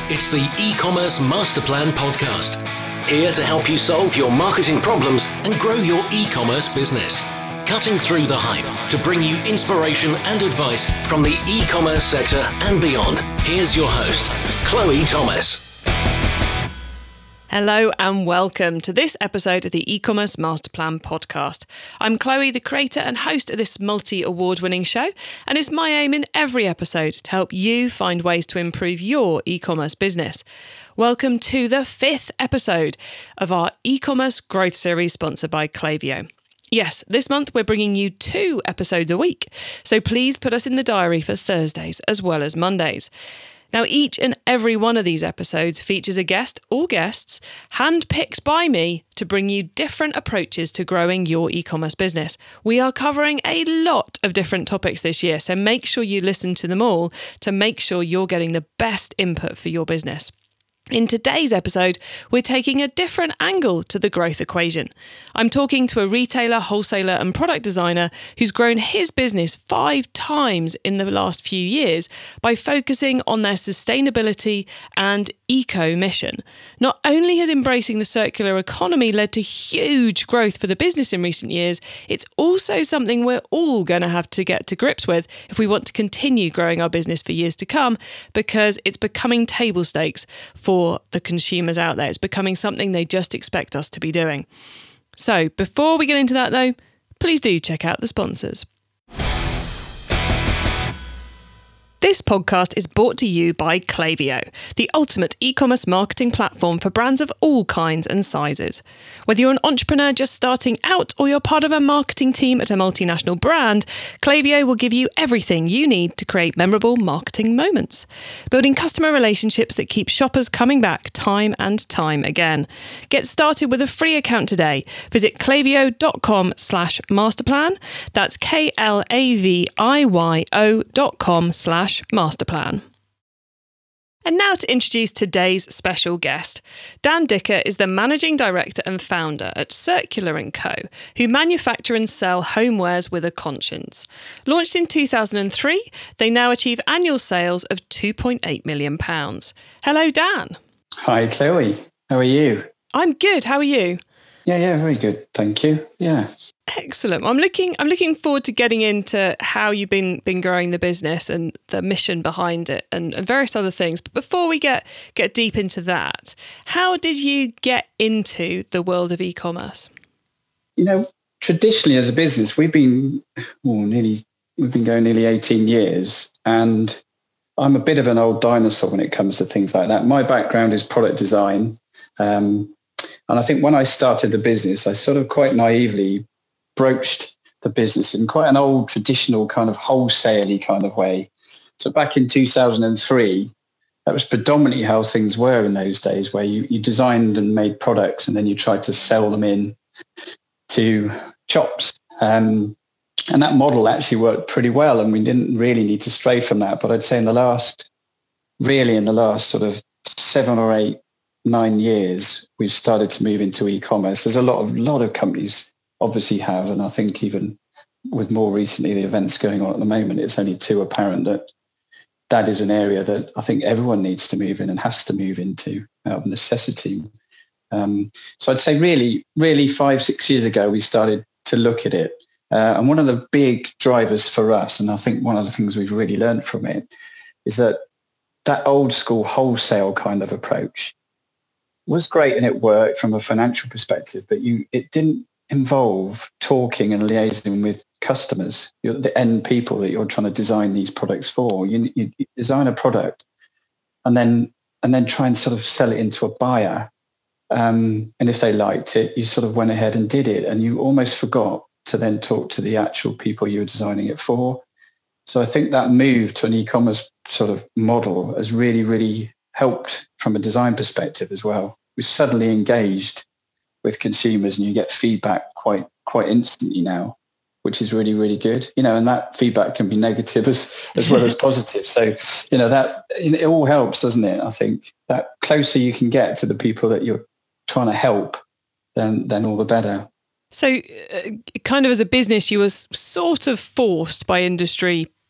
It's the e-commerce master plan podcast. Here to help you solve your marketing problems and grow your e-commerce business. Cutting through the hype to bring you inspiration and advice from the e-commerce sector and beyond. Here's your host, Chloe Thomas. Hello and welcome to this episode of the e-commerce master plan podcast. I'm Chloe, the creator and host of this multi-award winning show, and it's my aim in every episode to help you find ways to improve your e-commerce business. Welcome to the 5th episode of our e-commerce growth series sponsored by Klaviyo. Yes, this month we're bringing you 2 episodes a week, so please put us in the diary for Thursdays as well as Mondays. Now, each and every one of these episodes features a guest or guests handpicked by me to bring you different approaches to growing your e-commerce business. We are covering a lot of different topics this year, so make sure you listen to them all to make sure you're getting the best input for your business. In today's episode, we're taking a different angle to the growth equation. I'm talking to a retailer, wholesaler and product designer who's grown his business 5 times in the last few years by focusing on their sustainability and eco mission. Not only has embracing the circular economy led to huge growth for the business in recent years, it's also something we're all going to have to get to grips with if we want to continue growing our business for years to come, because it's becoming table stakes for the consumers out there. It's becoming something they just expect us to be doing. So before we get into that though, please do check out the sponsors. This podcast is brought to you by Klaviyo, the ultimate e-commerce marketing platform for brands of all kinds and sizes. Whether you're an entrepreneur just starting out or you're part of a marketing team at a multinational brand, Klaviyo will give you everything you need to create memorable marketing moments, building customer relationships that keep shoppers coming back time and time again. Get started with a free account today. Visit klaviyo.com/masterplan. That's KLAVIYO.com/masterplan. And now to introduce today's special guest. Dan Dicker is the Managing Director and Founder at Circular & Co., who manufacture and sell homewares with a conscience. Launched in 2003, they now achieve annual sales of £2.8 million. Hello, Dan. Hi, Chloe. How are you? I'm good. How are you? Yeah, very good. Thank you. Yeah. Excellent. I'm looking forward to getting into how you've been growing the business and the mission behind it and various other things. But before we get deep into that, how did you get into the world of e-commerce? You know, traditionally as a business, we've been going nearly 18 years, and I'm a bit of an old dinosaur when it comes to things like that. My background is product design. And I think when I started the business, I sort of quite naively broached the business in quite an old traditional kind of wholesale-y kind of way. So back in 2003, that was predominantly how things were in those days, where you designed and made products and then you tried to sell them in to shops. And that model actually worked pretty well, and we didn't really need to stray from that. But I'd say in the last sort of 7 or 8, 9 years, we've started to move into e-commerce. There's a lot of companies obviously have, and I think even with more recently the events going on at the moment, it's only too apparent that is an area that I think everyone needs to move in and has to move into out of necessity. So I'd say really 5-6 years ago we started to look at it, and one of the big drivers for us, and I think one of the things we've really learned from it, is that old school wholesale kind of approach was great and it worked from a financial perspective, but it didn't involve talking and liaising with customers, the end people that you're trying to design these products for. You design a product and then try and sort of sell it into a buyer. And if they liked it, you sort of went ahead and did it, and you almost forgot to then talk to the actual people you were designing it for. So I think that move to an e-commerce sort of model has really, really helped from a design perspective as well. We're suddenly engaged with consumers and you get feedback quite instantly now, which is really, really good. And that feedback can be negative as well as positive. So, that it all helps, doesn't it? I think that closer you can get to the people that you're trying to help, then all the better. So kind of as a business, you were sort of forced by industry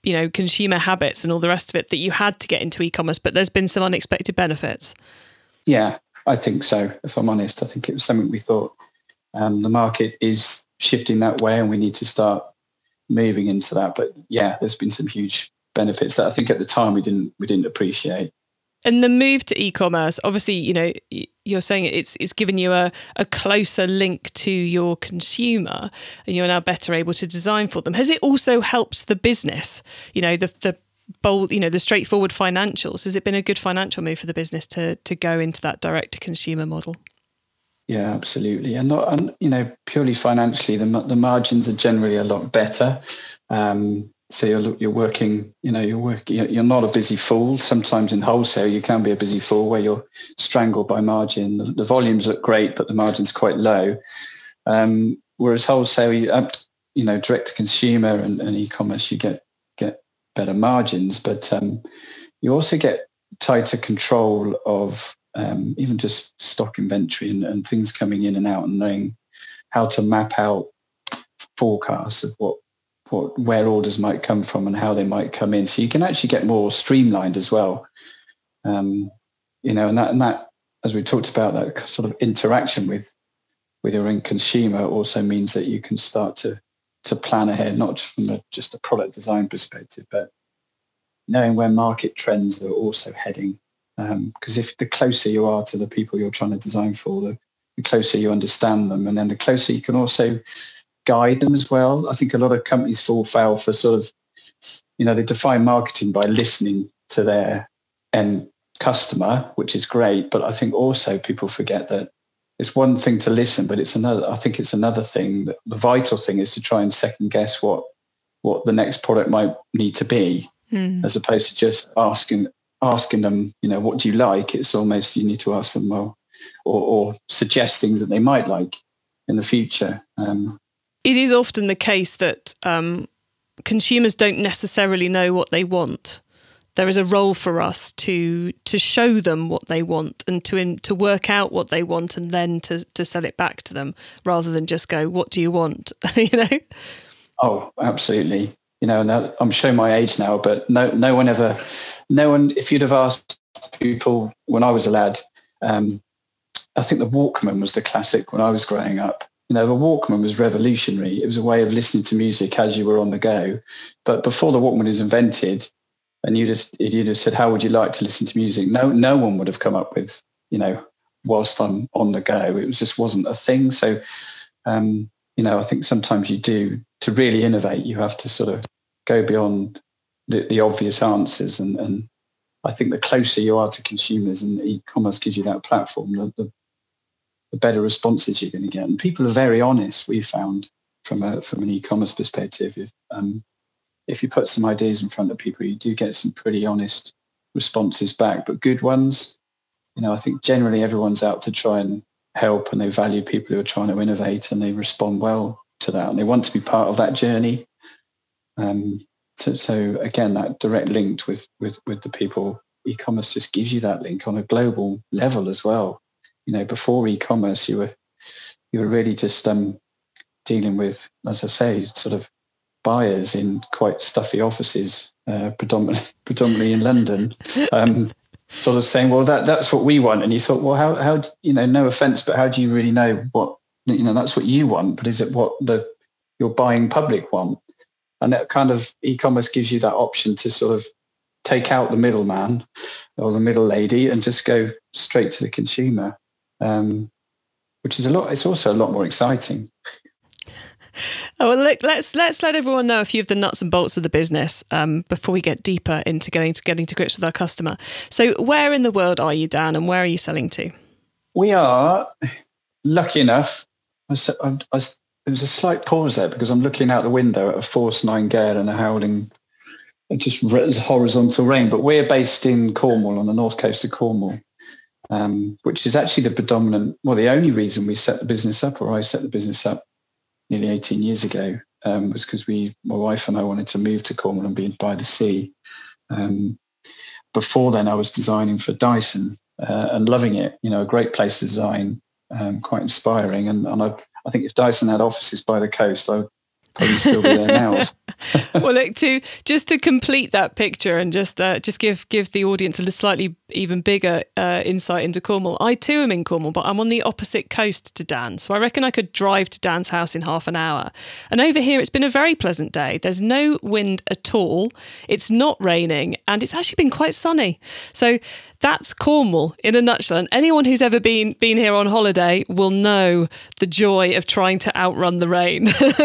consumer habits and all the rest of it that you had to get into e-commerce, but there's been some unexpected benefits. Yeah, I think so. If I'm honest, I think it was something we thought the market is shifting that way and we need to start moving into that. But yeah, there's been some huge benefits that I think at the time we didn't appreciate. And the move to e-commerce, obviously, you're saying it's given you a closer link to your consumer, and you're now better able to design for them. Has it also helped the business? The bold, the straightforward financials. Has it been a good financial move for the business to go into that direct to consumer model? Yeah, absolutely, and purely financially, the margins are generally a lot better. So you're working, you're not a busy fool. Sometimes in wholesale, you can be a busy fool where you're strangled by margin. The volumes look great, but the margin's quite low. Whereas wholesale, direct to consumer and e-commerce, you get better margins, but you also get tighter control of even just stock inventory and things coming in and out, and knowing how to map out forecasts of where orders might come from and how they might come in. So you can actually get more streamlined as well. And that, as we talked about, that sort of interaction with your end consumer also means that you can start to plan ahead, not from just a product design perspective, but knowing where market trends are also heading. Because if the closer you are to the people you're trying to design for, the closer you understand them, and then the closer you can also guide them as well. I think a lot of companies fall foul for sort of, they define marketing by listening to their end customer, which is great. But I think also people forget that it's one thing to listen, but it's another thing. That the vital thing is to try and second guess what the next product might need to be, as opposed to just asking them, what do you like? It's almost, you need to ask them, well, or suggest things that they might like in the future. It is often the case that consumers don't necessarily know what they want. There is a role for us to show them what they want and to work out what they want and then to sell it back to them, rather than just go, what do you want? Oh, absolutely. And I'm showing my age now, but no one, if you'd have asked people when I was a lad, I think the Walkman was the classic when I was growing up. The Walkman was revolutionary. It was a way of listening to music as you were on the go. But before the Walkman was invented, and you'd have said, how would you like to listen to music? No one would have come up with, whilst I'm on the go. It just wasn't a thing. So, I think sometimes you do, to really innovate, you have to sort of go beyond the obvious answers. And I think the closer you are to consumers, and e-commerce gives you that platform, the better responses you're going to get. And people are very honest, we've found, from an e-commerce perspective. If you put some ideas in front of people, you do get some pretty honest responses back, but good ones. I think generally everyone's out to try and help, and they value people who are trying to innovate, and they respond well to that, and they want to be part of that journey. So again, that direct link with the people, e-commerce just gives you that link on a global level as well. Before e-commerce, you were really just dealing with, as I say, sort of buyers in quite stuffy offices, predominantly in London, sort of saying, well, that's what we want. And you thought, well, how no offense, but how do you really know what, that's what you want, but is it what your buying public want? And that kind of e-commerce gives you that option to sort of take out the middleman or the middle lady and just go straight to the consumer. Which is it's also a lot more exciting. Oh, well, look, let's let everyone know a few of the nuts and bolts of the business before we get deeper into getting to grips with our customer. So where in the world are you, Dan, and where are you selling to? We are, lucky enough, there was a slight pause there because I'm looking out the window at a force 9 gale and a howling, just horizontal rain. But we're based in Cornwall, on the north coast of Cornwall. Which is actually the only reason we set the business up, or I set the business up nearly 18 years ago, was because my wife and I wanted to move to Cornwall and be by the sea. Before then, I was designing for Dyson and loving it. A great place to design, quite inspiring. And I think if Dyson had offices by the coast, I would probably still be there now. Well, look, to complete that picture and just give the audience a slightly even bigger insight into Cornwall. I too am in Cornwall, but I'm on the opposite coast to Dan, so I reckon I could drive to Dan's house in half an hour. And over here, it's been a very pleasant day. There's no wind at all. It's not raining, and it's actually been quite sunny. So that's Cornwall in a nutshell. And anyone who's ever been here on holiday will know the joy of trying to outrun the rain.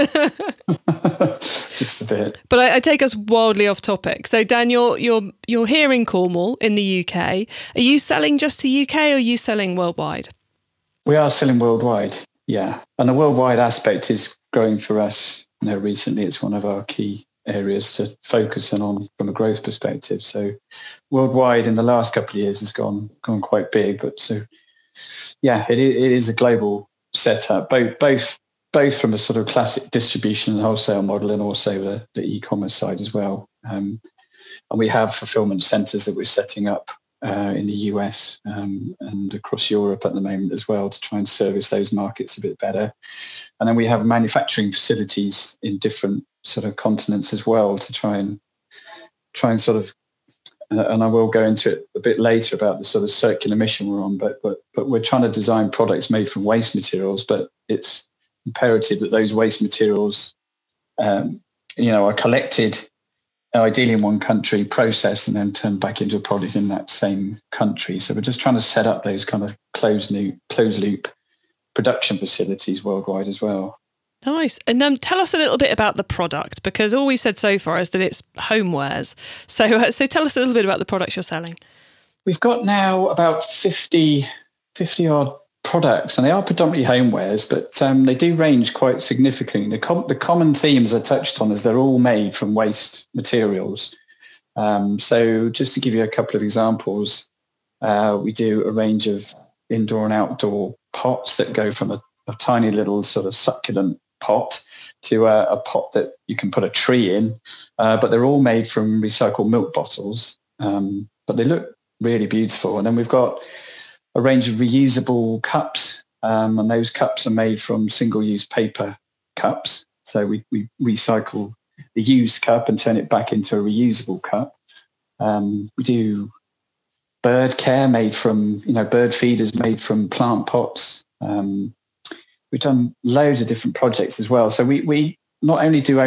Just a bit. But I take us wildly off topic. So Dan, you're here in Cornwall in the UK. Are you selling just to UK or are you selling worldwide? We are selling worldwide, yeah. And the worldwide aspect is growing for us. Recently it's one of our key areas to focus on from a growth perspective. So worldwide in the last couple of years has gone quite big. But so, yeah, it is a global setup, both from a sort of classic distribution and wholesale model and also the e-commerce side as well. And we have fulfillment centres that we're setting up in the US and across Europe at the moment as well to try and service those markets a bit better. And then we have manufacturing facilities in different sort of continents as well to try and sort of, and I will go into it a bit later about the sort of circular mission we're on, but we're trying to design products made from waste materials, but it's imperative that those waste materials, are collected ideally in one country, processed and then turned back into a product in that same country. So we're just trying to set up those kind of closed loop production facilities worldwide as well. Nice. And tell us a little bit about the product, because all we've said so far is that it's homewares. So tell us a little bit about the products you're selling. We've got now about 50 odd products, and they are predominantly homewares, but they do range quite significantly. The common themes I touched on is they're all made from waste materials. So just to give you a couple of examples, we do a range of indoor and outdoor pots that go from a tiny little sort of succulent pot to a pot that you can put a tree in, but they're all made from recycled milk bottles, but they look really beautiful. And then we've got a range of reusable cups, and those cups are made from single-use paper cups. So we recycle the used cup and turn it back into a reusable cup. We do bird care made from, bird feeders made from plant pots. We've done loads of different projects as well. So we not only do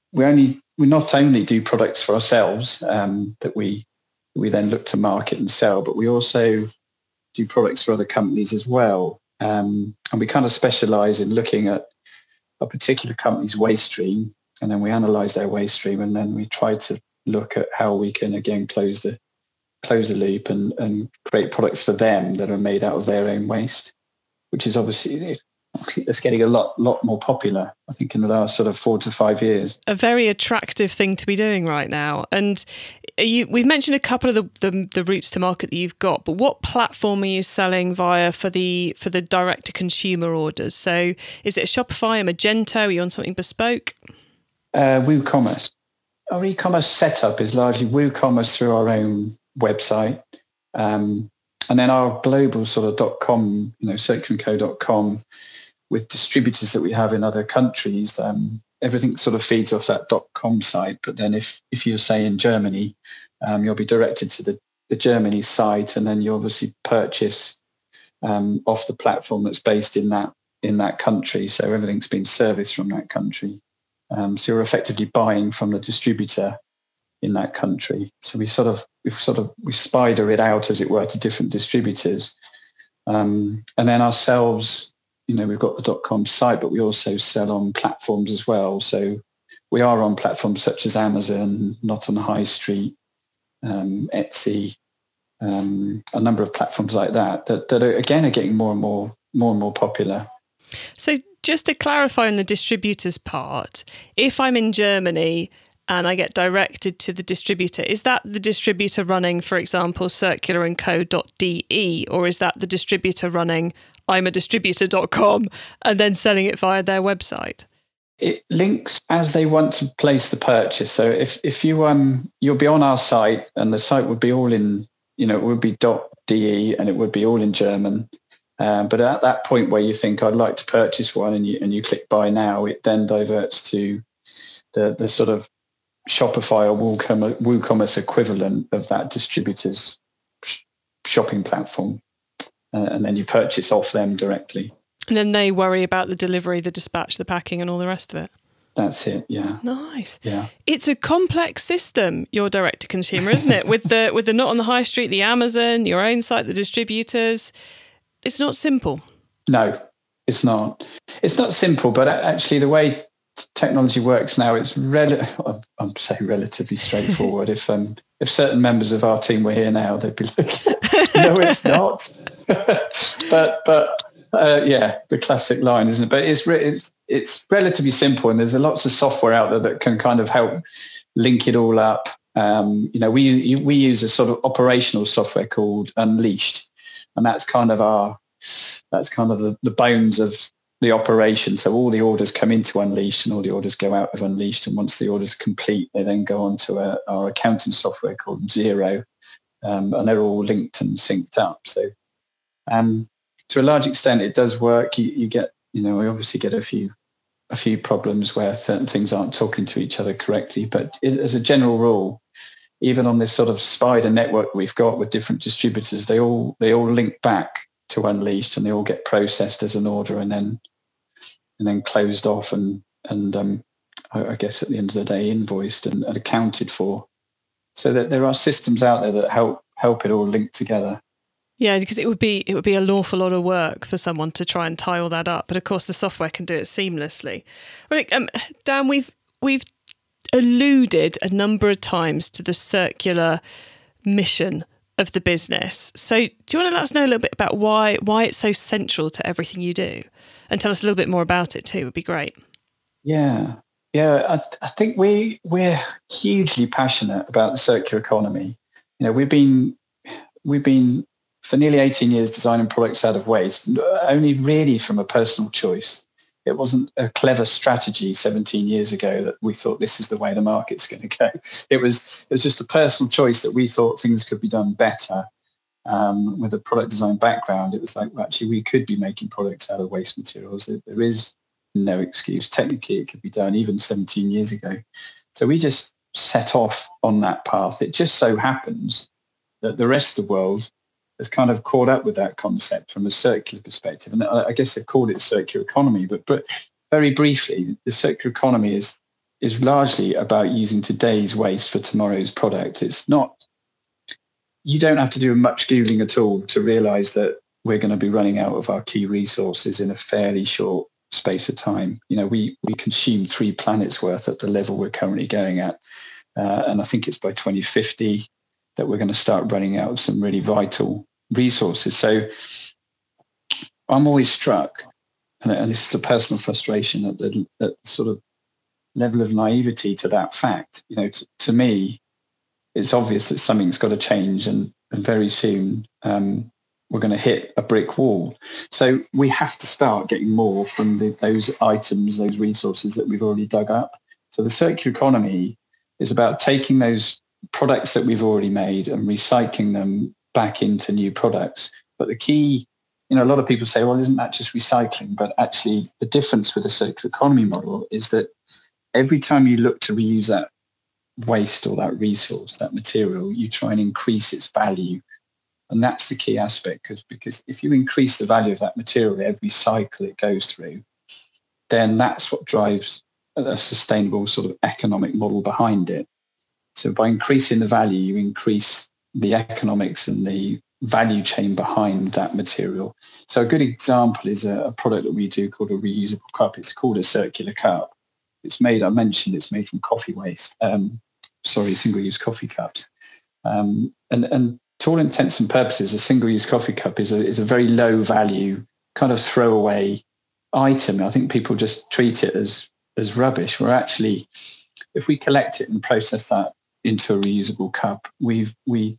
products for ourselves that we then look to market and sell, but we also do products for other companies as well. And we kind of specialize in looking at a particular company's waste stream, and then we analyze their waste stream, and then we try to look at how we can again close the loop and create products for them that are made out of their own waste, which is obviously it's getting a lot more popular, I think, in the last sort of 4 to 5 years. A very attractive thing to be doing right now. And we've mentioned a couple of the routes to market that you've got, but what platform are you selling via for the direct to consumer orders? So is it a Shopify, a Magento? Are you on something bespoke? WooCommerce. Our e-commerce setup is largely WooCommerce through our own website. And then our global sort of .com, circularco.com, with distributors that we have in other countries, everything sort of feeds off that .com site. But then if you're, say, in Germany, you'll be directed to the Germany site, and then you obviously purchase off the platform that's based in that country. So everything's being serviced from that country. So you're effectively buying from the distributor in that country. So we spider it out, as it were, to different distributors. And then ourselves, we've got the .com site, but we also sell on platforms as well. So we are on platforms such as Amazon, Not on the High Street, Etsy, a number of platforms like that are getting more and more popular. So just to clarify on the distributors part, if I'm in Germany and I get directed to the distributor, is that the distributor running, for example, circularandco.de, or is that the distributor running imadistributor.com and then selling it via their website? It links as they want to place the purchase. So if you'll be on our site, and the site would be all in, it would be .de, and it would be all in German. But at that point where you think I'd like to purchase one, and you click buy now, it then diverts to the sort of Shopify or WooCommerce equivalent of that distributor's shopping platform. And then you purchase off them directly. And then they worry about the delivery, the dispatch, the packing and all the rest of it. That's it, yeah. Nice. Yeah. It's a complex system, your direct to consumer, isn't it? With the Not on the High Street, the Amazon, your own site, the distributors. It's not simple. No, it's not. It's not simple, but actually the way technology works now, it's I'm saying relatively straightforward. If certain members of our team were here now, they'd be like, no, it's not. but the classic line, isn't it? But it's relatively simple, and there's lots of software out there that can kind of help link it all up. We use a sort of operational software called Unleashed, and that's kind of the bones of the operation. So all the orders come into Unleashed and all the orders go out of Unleashed. And once the orders are complete, they then go on to our accounting software called Xero, and they're all linked and synced up. So to a large extent, it does work. You get, we obviously get a few problems where certain things aren't talking to each other correctly. But as a general rule, even on this sort of spider network we've got with different distributors, they all link back to Unleashed, and they all get processed as an order and then closed off and I guess at the end of the day invoiced and accounted for. So that there are systems out there that help it all link together. Yeah, because it would be an awful lot of work for someone to try and tie all that up. But of course, the software can do it seamlessly. Well, Dan, we've alluded a number of times to the circular mission of the business. So do you want to let us know a little bit about why it's so central to everything you do? And tell us a little bit more about it too, would be great. Yeah. I think we're hugely passionate about the circular economy. We've been for nearly 18 years designing products out of waste, only really from a personal choice. It wasn't a clever strategy 17 years ago that we thought this is the way the market's going to go. It was just a personal choice that we thought things could be done better. With a product design background, it was like, well, actually, we could be making products out of waste materials. There is no excuse. Technically, it could be done even 17 years ago. So we just set off on that path. It just so happens that the rest of the world has kind of caught up with that concept from a circular perspective. And I guess they've called it circular economy, but very briefly, the circular economy is largely about using today's waste for tomorrow's product. It's not, you don't have to do much Googling at all to realize that we're going to be running out of our key resources in a fairly short space of time. We consume 3 planets worth at the level we're currently going at. And I think it's by 2050 that we're going to start running out of some really vital resources. So I'm always struck, and this is a personal frustration at the sort of level of naivety to that fact. To me, it's obvious that something's got to change, and very soon we're going to hit a brick wall. So we have to start getting more from those items, those resources that we've already dug up. So the circular economy is about taking those products that we've already made and recycling them back into new products. But the key, a lot of people say, well, isn't that just recycling? But actually, the difference with the circular economy model is that every time you look to reuse that waste or that resource, that material, you try and increase its value. And that's the key aspect, because if you increase the value of that material every cycle it goes through, then that's what drives a sustainable sort of economic model behind it. So by increasing the value, you increase the economics and the value chain behind that material. So a good example is a product that we do called a reusable cup. It's called a circular cup. It's made from coffee waste. Single-use coffee cups. And to all intents and purposes, a single-use coffee cup is a very low value kind of throwaway item. I think people just treat it as rubbish. Where actually, if we collect it and process that into a reusable cup, we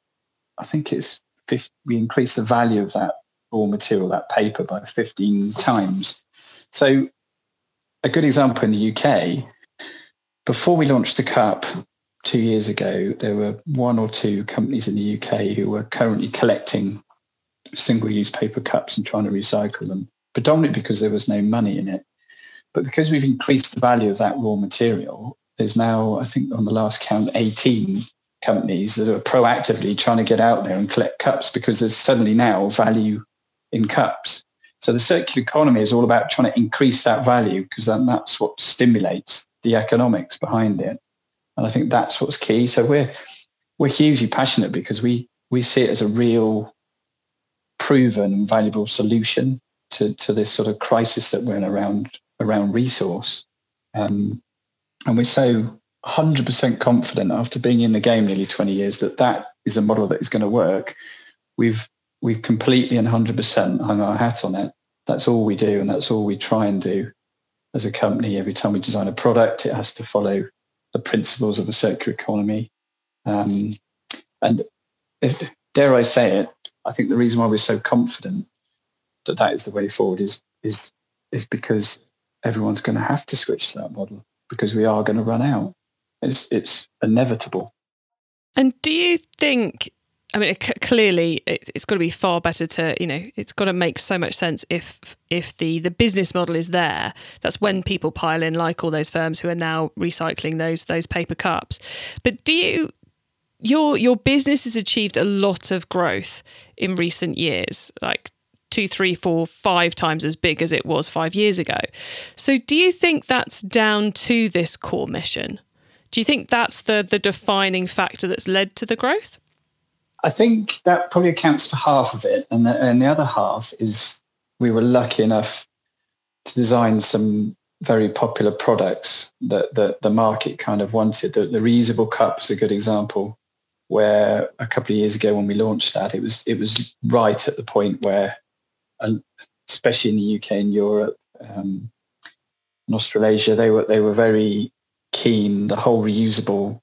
increase the value of that raw material, that paper, by 15 times. So a good example in the UK, before we launched the cup 2 years ago, there were 1 or 2 companies in the UK who were currently collecting single-use paper cups and trying to recycle them, predominantly because there was no money in it. But because we've increased the value of that raw material, there's now, I think on the last count, 18 companies that are proactively trying to get out there and collect cups, because there's suddenly now value in cups. So the circular economy is all about trying to increase that value, because that's what stimulates the economics behind it. And I think that's what's key. So we're hugely passionate because we see it as a real proven and valuable solution to this sort of crisis that we're in around resource. And we're so 100% confident after being in the game nearly 20 years that is a model that is going to work. We've completely and 100% hung our hat on it. That's all we do, and that's all we try and do as a company. Every time we design a product, it has to follow the principles of a circular economy. And dare I say it, I think the reason why we're so confident that is the way forward is because everyone's going to have to switch to that model, because we are going to run out. It's inevitable. And do you think, I mean, clearly it's got to be far better to, it's got to make so much sense if the business model is there. That's when people pile in, like all those firms who are now recycling those paper cups. But your business has achieved a lot of growth in recent years, like 2, 3, 4, 5 times as big as it was 5 years ago. So do you think that's down to this core mission? Do you think that's the defining factor that's led to the growth? I think that probably accounts for half of it. And the other half is we were lucky enough to design some very popular products that the market kind of wanted. The reusable cup is a good example, where a couple of years ago when we launched that, it was right at the point where, especially in the UK and Europe and Australasia, they were very keen. The whole reusable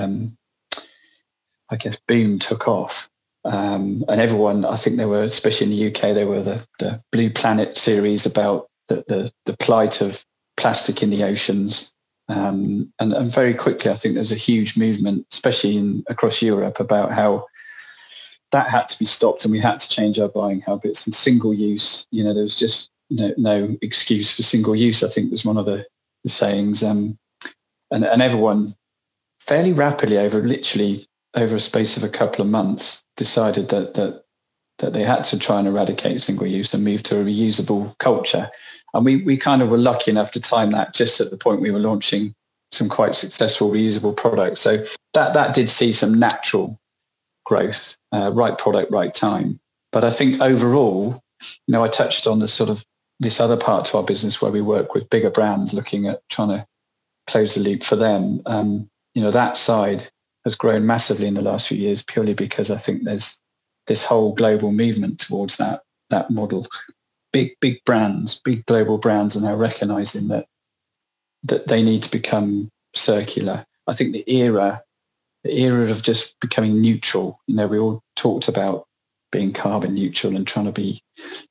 boom took off, and everyone, I think they were, especially in the UK, they were the Blue Planet series about the plight of plastic in the oceans, and very quickly I think there's a huge movement, especially across Europe, about how that had to be stopped and we had to change our buying habits. And single use, there was just no excuse for single use, I think was one of the sayings, and everyone fairly rapidly over a space of a couple of months decided that they had to try and eradicate single use and move to a reusable culture. And we kind of were lucky enough to time that just at the point we were launching some quite successful reusable products. So that did see some natural growth, right product, right time. But I think overall, I touched on the sort of this other part to our business where we work with bigger brands looking at trying to close the loop for them. That side has grown massively in the last few years, purely because I think there's this whole global movement towards that model. Big brands, big global brands are now recognizing that they need to become circular. I think the era of just becoming neutral, we all talked about being carbon neutral and trying to be,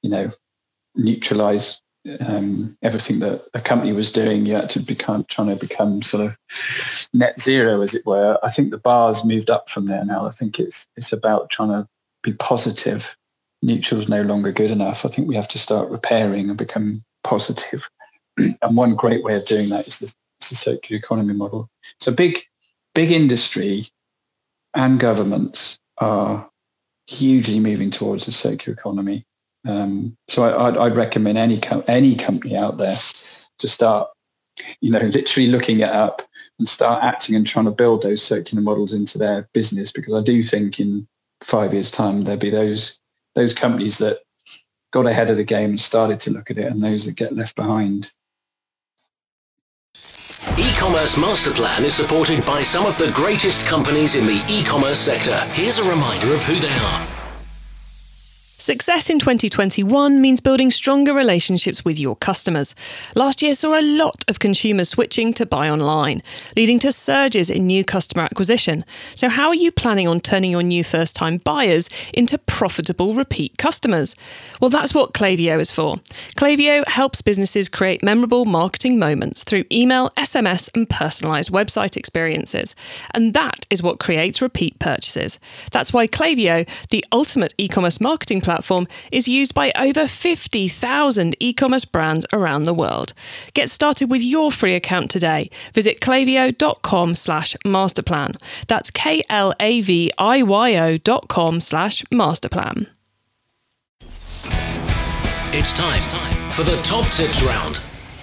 neutralize everything that a company was doing. You had to trying to become sort of net zero, as it were. I think the bar's moved up from there now. I think it's about trying to be positive. Neutral is no longer good enough. I think we have to start repairing and become positive. And one great way of doing that is the circular economy model. So big industry and governments are hugely moving towards the circular economy. So I'd recommend any company out there to start, literally looking it up and start acting and trying to build those circular models into their business, because I do think in 5 years' time there'll be those companies that got ahead of the game and started to look at it, and those that get left behind. E-commerce Master Plan is supported by some of the greatest companies in the e-commerce sector. Here's a reminder of who they are. Success in 2021 means building stronger relationships with your customers. Last year saw a lot of consumers switching to buy online, leading to surges in new customer acquisition. So how are you planning on turning your new first-time buyers into profitable repeat customers? Well, that's what Klaviyo is for. Klaviyo helps businesses create memorable marketing moments through email, SMS, and personalised website experiences. And that is what creates repeat purchases. That's why Klaviyo, the ultimate e-commerce marketing platform, platform is used by over 50,000 e-commerce brands around the world. Get started with your free account today. Visit klaviyo.com/masterplan. That's KLAVIYO.com/masterplan. It's time for the top tips round.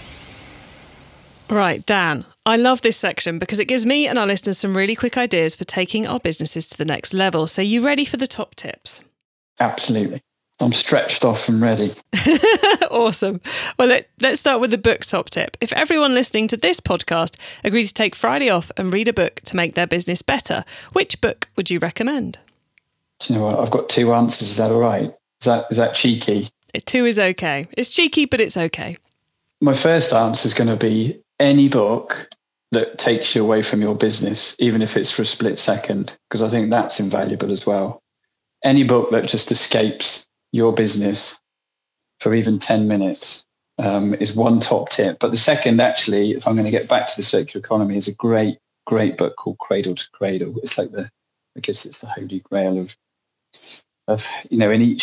Right, Dan, I love this section because it gives me and our listeners some really quick ideas for taking our businesses to the next level. So you ready for the top tips? Absolutely. I'm stretched off and ready. Awesome. Well, let's start with the book top tip. If everyone listening to this podcast agreed to take Friday off and read a book to make their business better, which book would you recommend? Do you know what? I've got two answers. Is that all right? Is that cheeky? Two is okay. It's cheeky, but it's okay. My first answer is going to be any book that takes you away from your business, even if it's for a split second, because I think that's invaluable as well. Any book that just escapes your business for even 10 minutes is one top tip. But the second, actually, if I'm going to get back to the circular economy, is a great book called Cradle to Cradle. It's like I guess it's the holy grail of in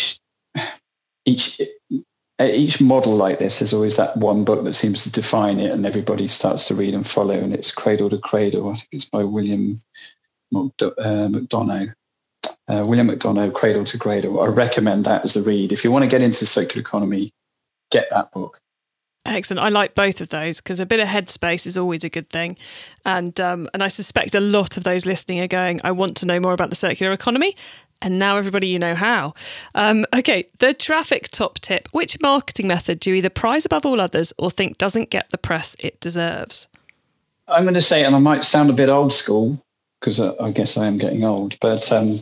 each model like this, there's always that one book that seems to define it and everybody starts to read and follow, and it's Cradle to Cradle. I think it's by William McDonough. William McDonough, Cradle to Cradle. I recommend that as a read. If you want to get into the circular economy, get that book. Excellent. I like both of those because a bit of headspace is always a good thing. And I suspect a lot of those listening are going, I want to know more about the circular economy. And now everybody, you know how. Okay, the traffic top tip. Which marketing method do you either prize above all others or think doesn't get the press it deserves? I'm going to say, and I might sound a bit old school because I guess I am getting old, but I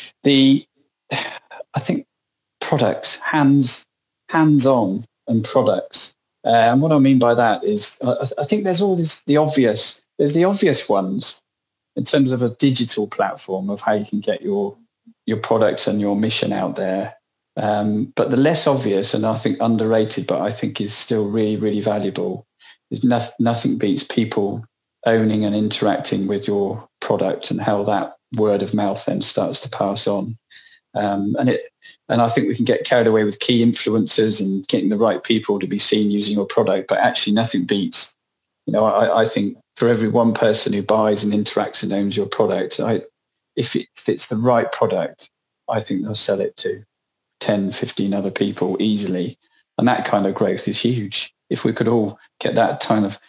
think products, hands-on and products. And what I mean by that is I think there's the obvious ones in terms of a digital platform of how you can get your products and your mission out there. But the less obvious and I think underrated, but I think is still really, really valuable, is nothing beats people owning and interacting with your product and how that word of mouth then starts to pass on. And I think we can get carried away with key influencers and getting the right people to be seen using your product, but actually nothing beats, I think for every one person who buys and interacts and owns your product, if it's the right product, I think they'll sell it to 10, 15 other people easily. And that kind of growth is huge. If we could all get that kind of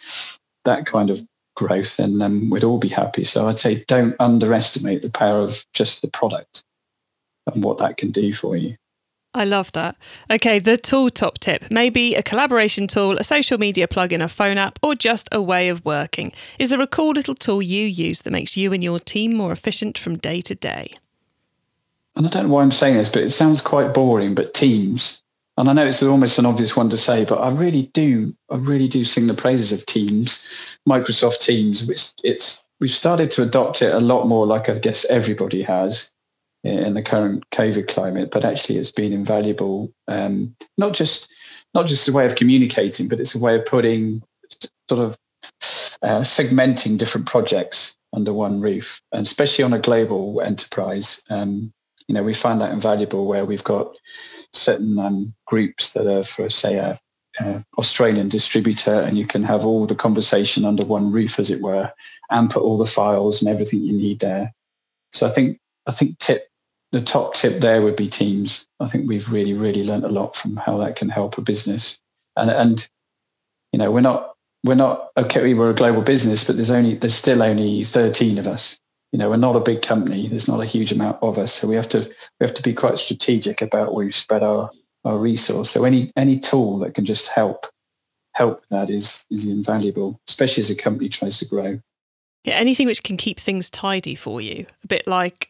growth, then we'd all be happy. So I'd say don't underestimate the power of just the product and what that can do for you. I love that. Okay, the tool top tip. Maybe a collaboration tool, a social media plugin, a phone app, or just a way of working. Is there a cool little tool you use that makes you and your team more efficient from day to day? And I don't know why I'm saying this, but it sounds quite boring, but Teams. And I know it's almost an obvious one to say, but I really do sing the praises of Teams, Microsoft Teams, which we've started to adopt it a lot more, like I guess everybody has in the current COVID climate, but actually it's been invaluable. Not just a way of communicating, but it's a way of putting sort of segmenting different projects under one roof, and especially on a global enterprise. We find that invaluable where we've got certain groups that are for, say, a Australian distributor, and you can have all the conversation under one roof, as it were, and put all the files and everything you need there. So I think the top tip there would be Teams. I think we've really, really learned a lot from how that can help a business. And we're not okay. We're a global business, but there's still only 13 of us. We're not a big company. There's not a huge amount of us, so we have to be quite strategic about where we spread our resource. So any tool that can just help that is invaluable, especially as a company tries to grow. Yeah, anything which can keep things tidy for you, a bit like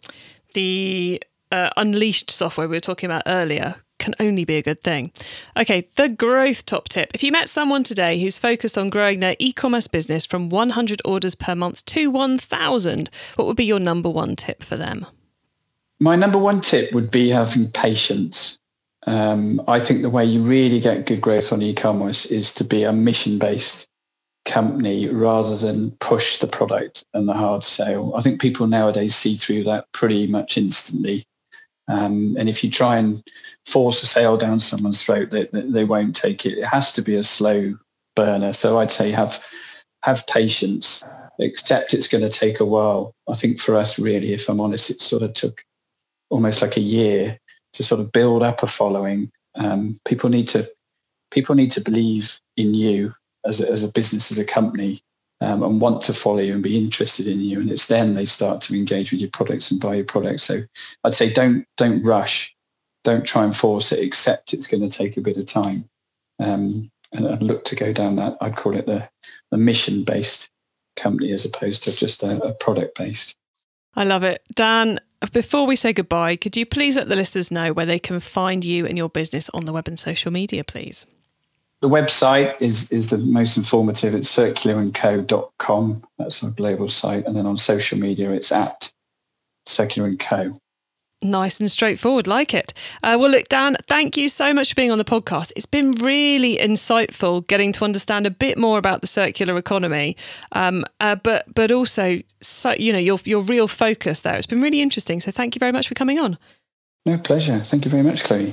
the Unleashed software we were talking about earlier, can only be a good thing. Okay, the growth top tip. If you met someone today who's focused on growing their e-commerce business from 100 orders per month to 1,000, what would be your number one tip for them? My number one tip would be having patience. I think the way you really get good growth on e-commerce is to be a mission-based company rather than push the product and the hard sale. I think people nowadays see through that pretty much instantly. And if you try and force a sale down someone's throat, they won't take it. It has to be a slow burner. So I'd say have patience. Accept it's going to take a while. I think for us, really, if I'm honest, it sort of took almost like a year to sort of build up a following. People need to believe in you as a business, as a company, and want to follow you and be interested in you. And it's then they start to engage with your products and buy your products. So I'd say don't rush. Don't try and force it. Accept it's going to take a bit of time. And look to go down that, I'd call it the mission-based company as opposed to just a product-based. I love it. Dan, before we say goodbye, could you please let the listeners know where they can find you and your business on the web and social media, please? The website is the most informative. It's circularandco.com. That's our global site. And then on social media, it's at Circular & Co. Nice and straightforward, like it. Well, look, Dan, thank you so much for being on the podcast. It's been really insightful getting to understand a bit more about the circular economy, but also, so, your real focus there. It's been really interesting. So thank you very much for coming on. No, pleasure. Thank you very much, Chloe.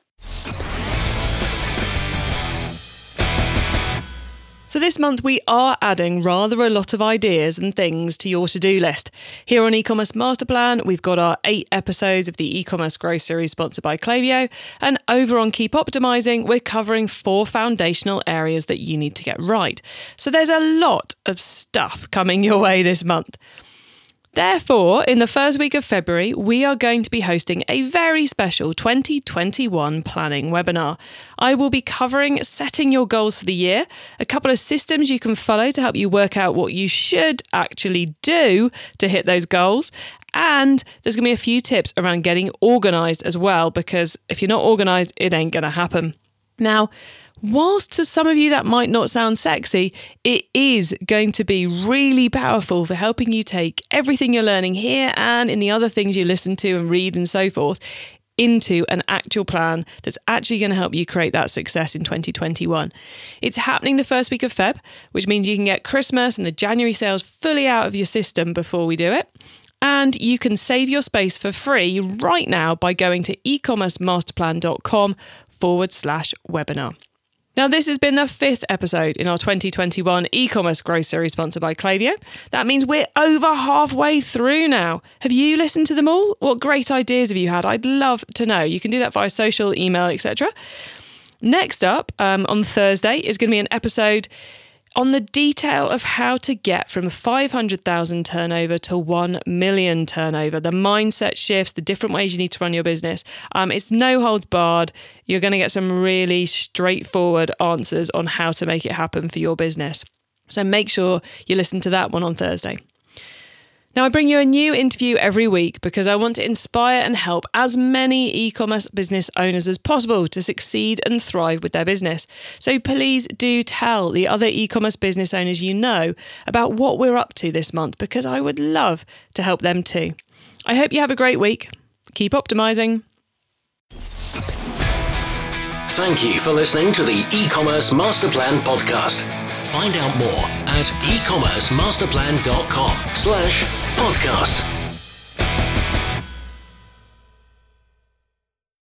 So this month we are adding rather a lot of ideas and things to your to-do list. Here on E-commerce Master Plan, we've got our 8 episodes of the e-commerce growth series sponsored by Klaviyo. And over on Keep Optimizing, we're covering 4 foundational areas that you need to get right. So there's a lot of stuff coming your way this month. Therefore, in the first week of February, we are going to be hosting a very special 2021 planning webinar. I will be covering setting your goals for the year, a couple of systems you can follow to help you work out what you should actually do to hit those goals. And there's going to be a few tips around getting organised as well, because if you're not organised, it ain't going to happen. Now, whilst to some of you that might not sound sexy, it is going to be really powerful for helping you take everything you're learning here and in the other things you listen to and read and so forth into an actual plan that's actually going to help you create that success in 2021. It's happening the first week of Feb, which means you can get Christmas and the January sales fully out of your system before we do it. And you can save your space for free right now by going to ecommercemasterplan.com/webinar. Now, this has been the 5th episode in our 2021 e-commerce growth series sponsored by Klaviyo. That means we're over halfway through now. Have you listened to them all? What great ideas have you had? I'd love to know. You can do that via social, email, etc. Next up, on Thursday, is going to be an episode on the detail of how to get from 500,000 turnover to 1 million turnover, the mindset shifts, the different ways you need to run your business. It's no holds barred. You're going to get some really straightforward answers on how to make it happen for your business. So make sure you listen to that one on Thursday. Now, I bring you a new interview every week because I want to inspire and help as many e-commerce business owners as possible to succeed and thrive with their business. So please do tell the other e-commerce business owners you know about what we're up to this month, because I would love to help them too. I hope you have a great week. Keep optimizing. Thank you for listening to the E-commerce Master Plan podcast. Find out more at ecommercemasterplan.com/podcast.